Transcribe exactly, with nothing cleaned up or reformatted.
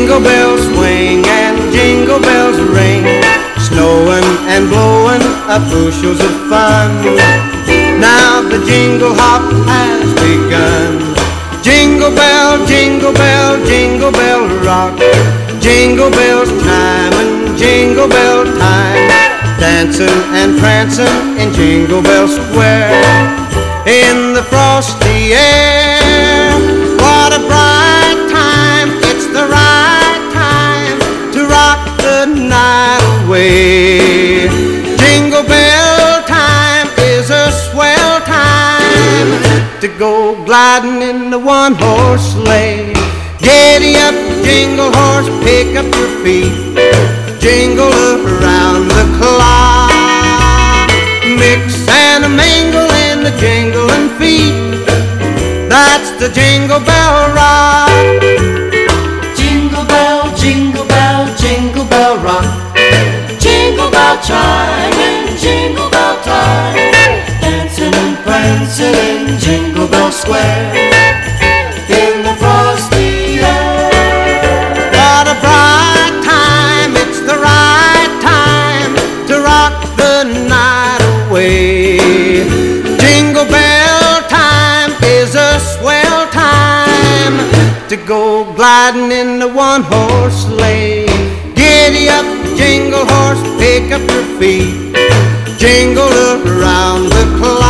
Jingle bells swing and jingle bells ring, snowing and blowing up bushels of fun. Now the jingle hop has begun. Jingle bell, jingle bell, jingle bell rock, jingle bells time and jingle bell time, dancing and prancing in Jingle Bell Square. In the frosty air, what a bright time, it's the right time to rock the night away. Jingle bell time is a swell time to go gliding in the one-horse sleigh. Giddy up, jingle horse, pick up your feet, jingle around the clock, mix and a mingle in the jingling feet. That's the Jingle Bell Rock. Jingle bell, jingle bell, jingle bell rock, jingle bell chime and jingle bell time, dancing and prancing in Jingle Bell Square. In the frosty air, what a bright time, it's the right time to rock the night away. Jingle bell time is a swell time to go gliding in the one-horse sleigh. Giddy up, jingle horse, pick up your feet, jingle around the clock,